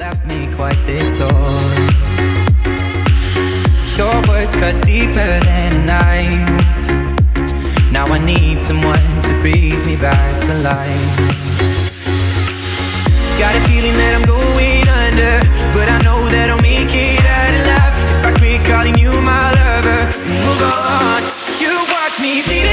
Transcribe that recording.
left me quite this sore. Your words cut deeper than a knife. Now I need someone to breathe me back to life. Got a feeling that I'm going under, but I know that I'll make it out alive if I quit calling you my lover and move on. You watch me bleed.